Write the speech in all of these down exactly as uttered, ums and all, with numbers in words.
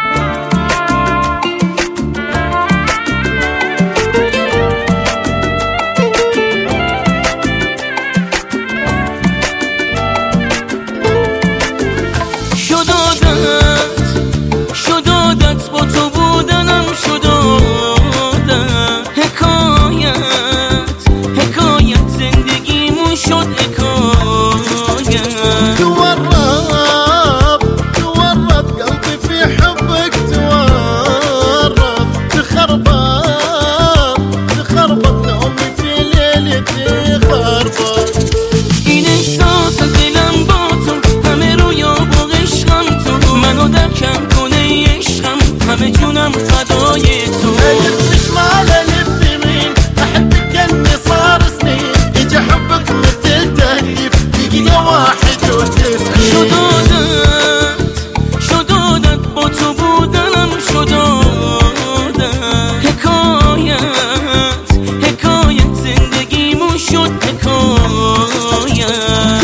همه جونم فدای تو. الف شمال الف يمين احبك كاني صار سنين اجى حبك مثل تهديف دقيقة واحد وتسعين. شدودت شدودت با تو بودنم شدودت حکایت حکایت زندگیمون شد حکایت.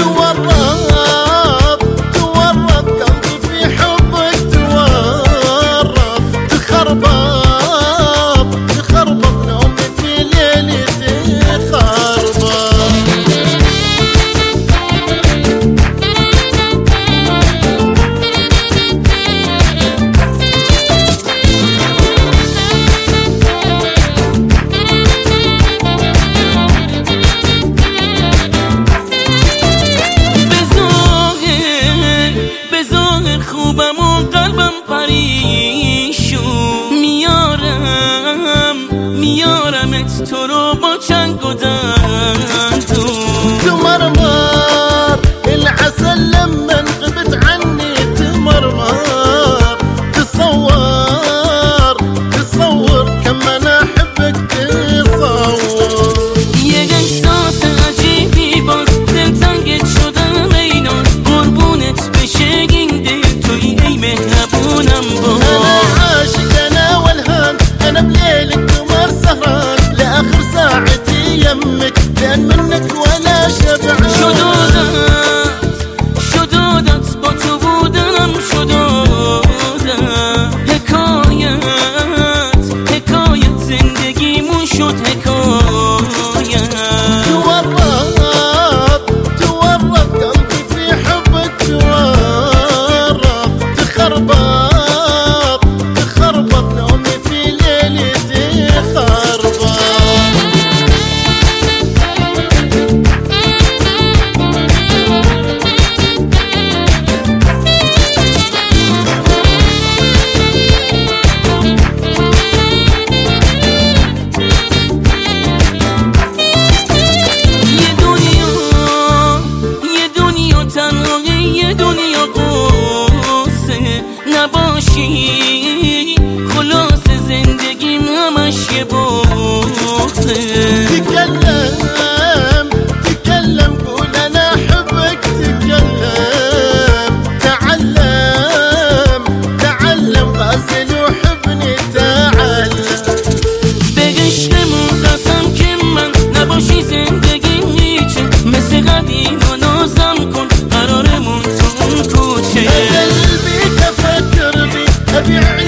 تورط تورط قلبي في حبك تورط تخربط تخربط نومي في ليلتي تخربط. خوبم و قلبم پریشون میارم میارمت تو رو با چنگ و دندون. تمرمر العسل لما غبت عني تمرمر تصور تصور كم انا احبك تصور. یک احساس عجیبی باز دلتنگت شدم اینان قربونت بشه این دل توی ای مهربونم باز. انا عاشق انا والهان انا بليلك قمر سهران لاخر ساعتي يمك لان منك ولا شبعان. شدودت شدودت با تو بودنم شدودت حکایت حکایت زندگیمون شد حکایت. تورط تورط قلبي في حبك تورط تخربط تخربط نومي في ليلتي تخربط. نباشی خلاص زندگیم همش یه بغضه. تكلم تكلم قول انا احبك تكلم تعلم تعلم غزل وحبني تعلم. بگشتمون قسم که من نباشی زندگیم نیچه مثل قدیم و نازم کن قرارمون تو اون کوچه. قلبي تفكر بي ابيع